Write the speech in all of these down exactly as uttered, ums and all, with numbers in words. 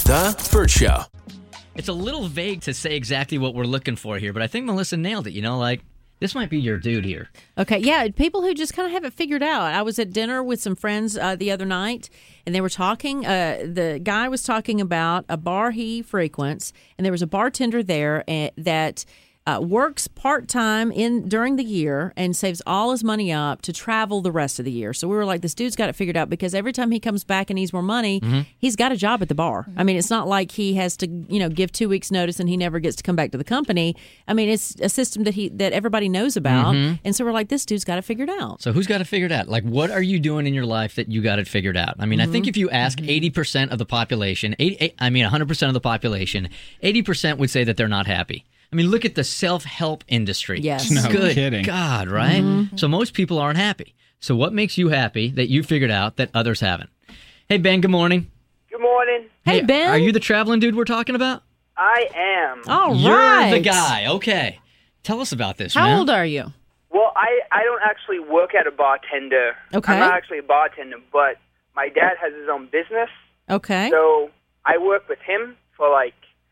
The Bert Show. It's a little vague to say exactly what we're looking for here, but I think Melissa nailed it. You know, like, this might be your dude here. Okay, yeah, people who just kind of have it figured out. I was at dinner with some friends uh, the other night, and they were talking. Uh, the guy was talking about a bar he frequents, and there was a bartender there uh, that uh, works part-time in during the year and saves all his money up to travel the rest of the year. So we were like, this dude's got it figured out, because every time he comes back and needs more money, mm-hmm. he's got a job at the bar. I mean, it's not like he has to, you know, give two weeks notice and he never gets to come back to the company. I mean, it's a system that he that everybody knows about. Mm-hmm. And so we're like, this dude's got it figured out. So who's got it figured out? Like, what are you doing in your life that you got it figured out? I mean, mm-hmm. I think if you ask mm-hmm. eighty percent of the population, eighty, I mean, one hundred percent of the population, eighty percent would say that they're not happy. I mean, look at the self-help industry. Yes. No Good kidding. God, right? Mm-hmm. So most people aren't happy. So what makes you happy that you figured out that others haven't? Hey, Ben, good morning. Good morning. Hey, Ben. Are you the traveling dude we're talking about? I am. All You're right. the guy. Okay. Tell us about this, How man. old are you? Well, I, I don't actually work at a bartender. Okay. I'm not actually a bartender, but my dad has his own business. Okay. So I work with him for like,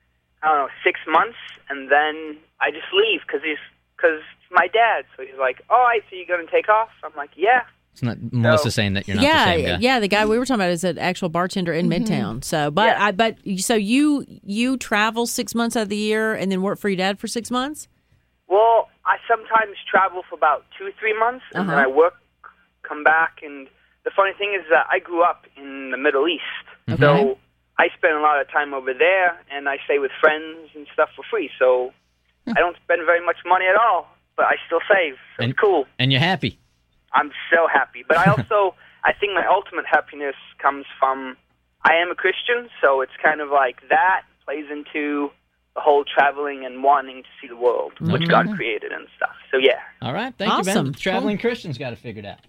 I don't know, six months, and then I just leave because he's because it's my dad. So he's like, all right, so you're going to take off? I'm like, yeah. It's not Melissa So- saying that you're not yeah, the same guy. yeah. The guy we were talking about is an actual bartender in Midtown. So, but Yeah. I, but so you you travel six months out of the year and then work for your dad for six months. Well, I sometimes travel for about two, three months, and then Uh-huh. I work, come back, and the funny thing is that I grew up in the Middle East. Okay. So I spend a lot of time over there, and I stay with friends and stuff for free. So I don't spend very much money at all, but I still save. So And- it's cool. And you're happy. I'm so happy. But I also, I think my ultimate happiness comes from, I am a Christian, so it's kind of like that plays into the whole traveling and wanting to see the world, which God created and stuff. So yeah. All right. Thank you, Awesome. Ben. Traveling Christian's got it figured out.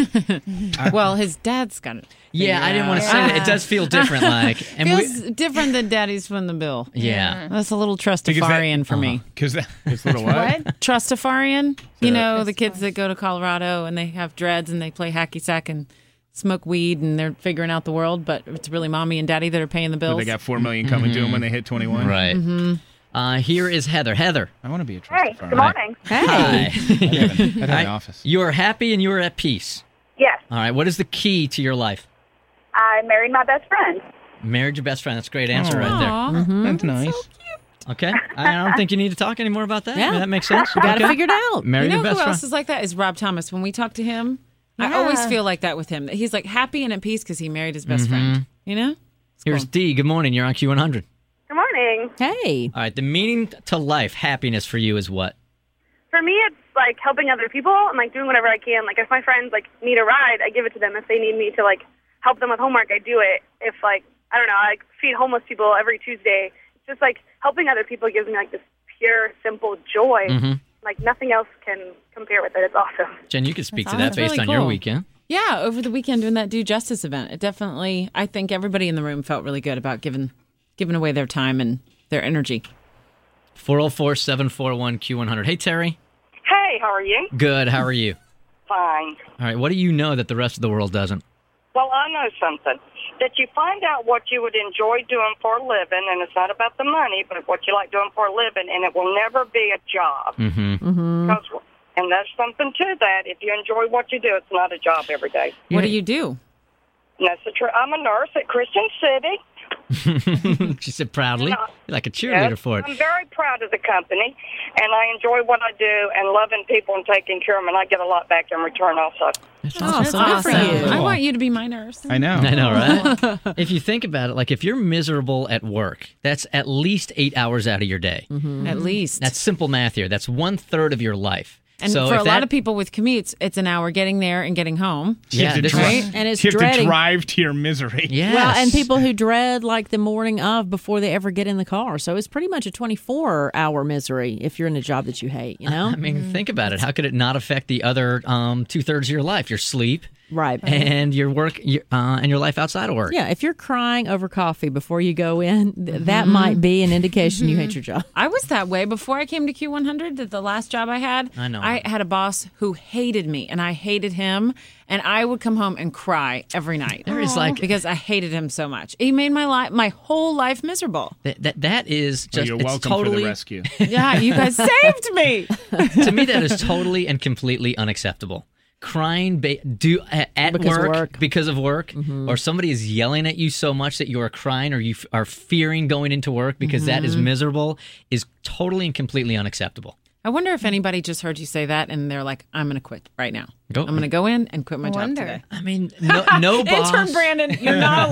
Well, his dad's got it. Yeah, I didn't want to say that. It does feel different, like. And Feels we, different than daddy's from the bill. yeah. That's a little Because trustafarian that- for me. Because that, it's a little what? Trustafarian? You know, the kids that go to Colorado and they have dreads and they play hacky sack and smoke weed and they're figuring out the world, but it's really mommy and daddy that are paying the So bills. they got four million coming to them when they hit twenty-one. Right. Mm-hmm. Uh, here is Heather. Heather. I want to be a Hey, trustee. good morning. Hey. Hi. I'd have an, I'd have an I- office. You are happy and you are at peace. Yes, All right. What is the key to your life? I married my best friend. Married your best friend. That's a great answer right there. Aw. That's nice. Okay. I don't think you need to talk any more about that. Yeah. I mean, that makes sense. You got it Okay. figured out. Married You know your best who friend. else is like that? Is Rob Thomas. When we talk to him, I Yeah. always feel like that with him. He's like happy and at peace because he married his Mm-hmm. best friend. You know? It's Here's cool. D. Good morning. You're on Q one hundred. Good morning. Hey. All right. The meaning to life, happiness for you is what? For me, it's like helping other people and like doing whatever I can. Like if my friends like need a ride, I give it to them. If they need me to like help them with homework, I do it. If like I don't know, I like, feed homeless people every Tuesday. It's just like helping other people gives me like this pure, simple joy. Mhm. Like nothing else can compare with it. It's awesome. Jen, you could speak to That's that based really on your cool. weekend. Yeah, over the weekend doing that Do Justice event. It definitely, I think everybody in the room felt really good about giving giving away their time and their energy. four oh four, seven four one, Q one hundred. Hey, Terry. Hey, how are you? Good. How are you? Fine. All right. What do you know that the rest of the world doesn't? Well, I know something. That you find out what you would enjoy doing for a living, and it's not about the money, but what you like doing for a living, and it will never be a job. Mm-hmm. 'Cause- and there's something to that. If you enjoy what you do, it's not a job every day. What do you do? And that's the truth. I'm a nurse at Christian City. She said proudly. No. You're like a cheerleader Yes, for it. I'm very proud of the company, and I enjoy what I do and loving people and taking care of them, and I get a lot back in return also. That's Awesome. Good for you. I want you to be my nurse. I know. I know, right? If you think about it, like if you're miserable at work, that's at least eight hours out of your day. At least. That's simple math here. That's one third of your life. and so for if a that, lot of people with commutes, it's an hour getting there and getting home. You have yeah, to this drive- is, Right? And it's you have to dreading. drive to your misery. yes. Well, and people who dread like the morning of before they ever get in the car. So it's pretty much a twenty-four hour misery if you're in a job that you hate, you know? I mean, think about it. How could it not affect the other um, two thirds of your life? Your sleep, Right. and your work your, uh, and your life outside of work. Yeah, if you're crying over coffee before you go in, th- that might be an indication you hate your job. I was that way before I came to Q one hundred. The last job I had, I know. I had a boss who hated me, and I hated him, and I would come home and cry every night. There is like because I hated him so much. He made my life, my whole life miserable. that. That, that is Well, just. you're it's welcome totally, for the rescue. Yeah, you guys saved me. To me, that is totally and completely unacceptable. Crying ba- do at, at Because of work, work. because of work, or somebody is yelling at you so much that you are crying, or you f- are fearing going into work because that is miserable, is totally and completely unacceptable. I wonder if anybody just heard you say that and they're like, I'm going to quit right now. Go. I'm going to go in and quit my I job wonder. today. I mean, no, no boss. Intern Brandon, you're not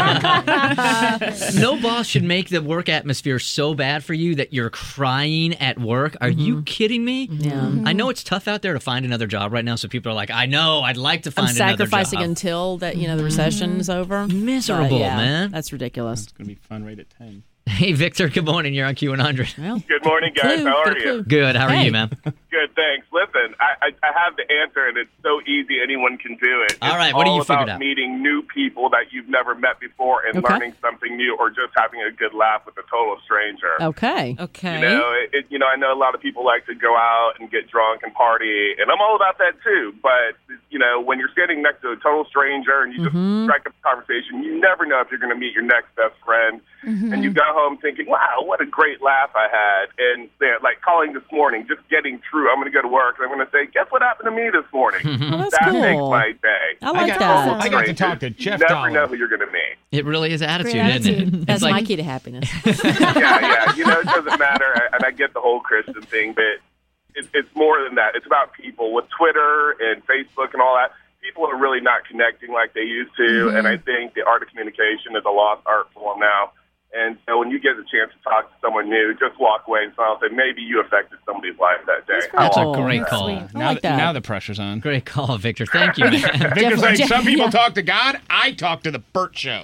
allowed. No boss should make the work atmosphere so bad for you that you're crying at work. Are you kidding me? Yeah. I know it's tough out there to find another job right now, so people are like, I know, I'd like to I'm find another sacrificing job. until that you know the recession is over. Miserable, But, yeah, man. That's ridiculous. It's going to be fun right at ten. Hey, Victor, good morning. You're on Q one hundred. Well, Good morning, guys. clue, How are good you? clue. Good. How are Hey. you, man? Good, thanks. Listen, I, I, I have the answer, and it's so easy anyone can do it. All It's right, what do all you figured about out? meeting new people that you've never met before and Okay. learning something new, or just having a good laugh with a total stranger. Okay. Okay. You know, it, it, you know, I know a lot of people like to go out and get drunk and party, and I'm all about that too. But you know, when you're standing next to a total stranger and you just strike up a conversation, you never know if you're going to meet your next best friend. And you go home thinking, "Wow, what a great laugh I had!" And they're like calling this morning, just getting through. I'm going to go to work, and I'm going to say, "Guess what happened to me this morning?" Well, that's that cool. makes my day. I like got- that. I got to talk to Jeff You never Dollar. know who you're going to meet. It really is attitude, Great isn't it? attitude. It's That's like, my key to happiness. yeah, yeah. You know, it doesn't matter, and I get the whole Christian thing, but it, it's more than that. It's about people. With Twitter and Facebook and all that, people are really not connecting like they used to, and I think the art of communication is a lost art form now. And so when you get the chance to talk to someone new, just walk away and smile and say, maybe you affected somebody's life that day. That's Oh, a great that's call. sweet. I Now, like that. now the pressure's on. Great call, Victor. Thank you, man. Victor's like, Jeff- some people yeah. talk to God. I talk to the Burt Show.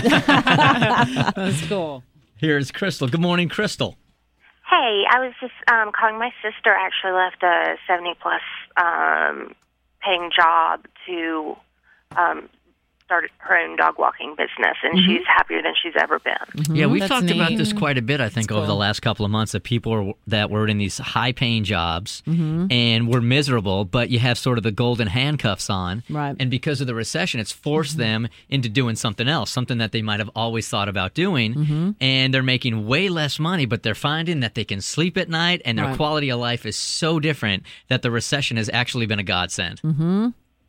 That's cool. Here's Crystal. Good morning, Crystal. Hey, I was just um, calling. My sister actually left a seventy plus um, paying job to um, start her own dog walking business, and she's happier than she's ever been. Yeah, we've That's talked about neat. this quite a bit, I think, That's over the cool. last couple of months, that people are, that were in these high-paying jobs Mm-hmm. and were miserable, but you have sort of the golden handcuffs on. Right. And because of the recession, it's forced them into doing something else, something that they might have always thought about doing, Mm-hmm. and they're making way less money, but they're finding that they can sleep at night, and their Right. quality of life is so different that the recession has actually been a godsend. Mm-hmm.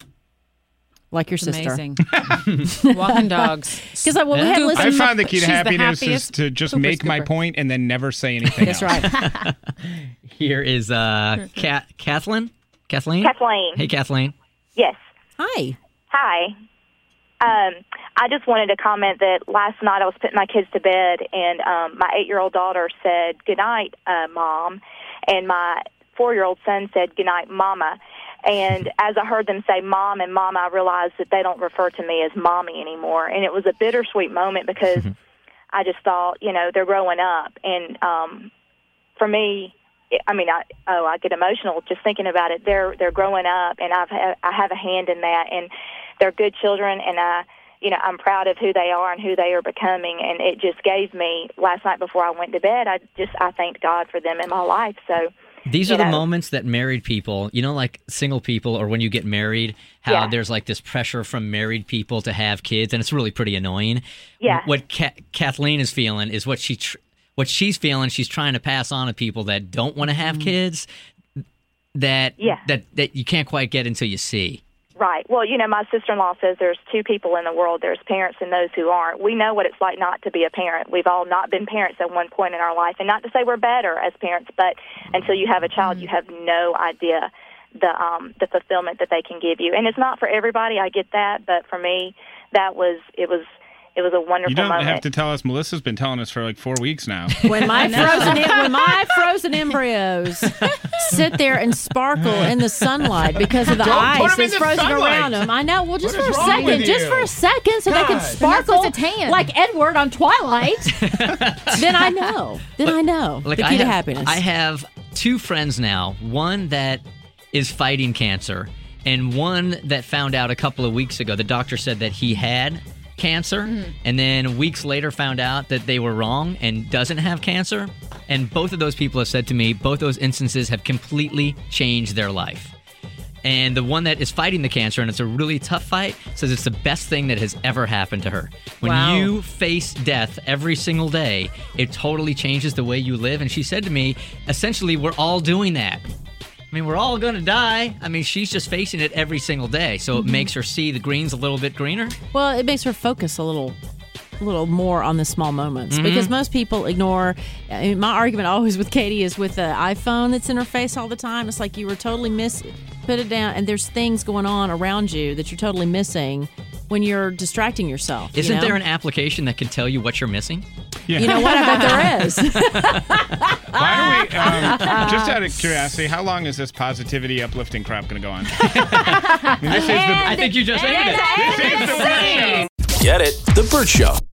Like your It's sister. amazing. Walking dogs. Because well, we Yeah. had Goop. listened. I found the key to She's the happiness is happiest to just pooper make my scooper. point and then never say anything That's else. right. Here is uh, Ka- Kathleen. Kathleen? Kathleen. Hey, Kathleen. Yes. Hi. Hi. Um, I just wanted to comment that last night I was putting my kids to bed, and um, my eight-year-old daughter said, "Good night, uh, Mom," and my four-year-old son said, "Good night, Mama." And as I heard them say Mom and Mama, I realized that they don't refer to me as Mommy anymore. And it was a bittersweet moment because I just thought, you know, they're growing up. And um, for me, I mean, I, oh, I get emotional just thinking about it. They're they're growing up, and I've ha- I have a hand in that. And they're good children, and I, you know, I'm proud of who they are and who they are becoming. And it just gave me, last night before I went to bed, I just I thanked God for them in my life. So. These You are the know. moments that married people, you know, like single people, or when you get married, how Yeah. there's like this pressure from married people to have kids, and it's really pretty annoying. Yeah. What Ka- Kathleen is feeling is what she, tr- what she's feeling. She's trying to pass on to people that don't want to have kids, that Yeah. that that you can't quite get until you see. Right. Well, you know, my sister-in-law says there's two people in the world. There's parents and those who aren't. We know what it's like not to be a parent. We've all not been parents at one point in our life. And not to say we're better as parents, but until you have a child, you have no idea the um, the fulfillment that they can give you. And it's not for everybody. I get that. But for me, that was, it was, it was a wonderful You don't moment. have to tell us. Melissa's been telling us for like four weeks now. When my frozen em- when my frozen embryos sit there and sparkle in the sunlight because of the Don't put ice 'em in that's the frozen sunlight. around them. I know. Well, just What for is a wrong second, with just you? for a second, so they can God. They're not sparkle supposed to tan. like Edward on Twilight. Then I know. Then I know. Like the I key to have, happiness. I have two friends now. One that is fighting cancer, and one that found out a couple of weeks ago. The doctor said that he had cancer, mm-hmm. and then weeks later found out that they were wrong and doesn't have cancer. And both of those people have said to me, both those instances have completely changed their life. And the one that is fighting the cancer, and it's a really tough fight, says it's the best thing that has ever happened to her. When Wow. you face death every single day, it totally changes the way you live. And she said to me, essentially, we're all doing that. I mean, we're all going to die. I mean, she's just facing it every single day. So it makes her see the greens a little bit greener. Well, it makes her focus a little a little more on the small moments, Mm-hmm. because most people ignore. I mean, my argument always with Katie is with the iPhone that's in her face all the time. It's like you were totally miss put it down, and there's things going on around you that you're totally missing when you're distracting yourself. you Isn't know? there an application that can tell you what you're missing? Yeah. You know what? I bet there is. Why do we, um, just out of curiosity, how long is this positivity uplifting crap going to go on? I mean, this is the, I think you just ended it. this is the Burt Show. Get it? The Burt Show.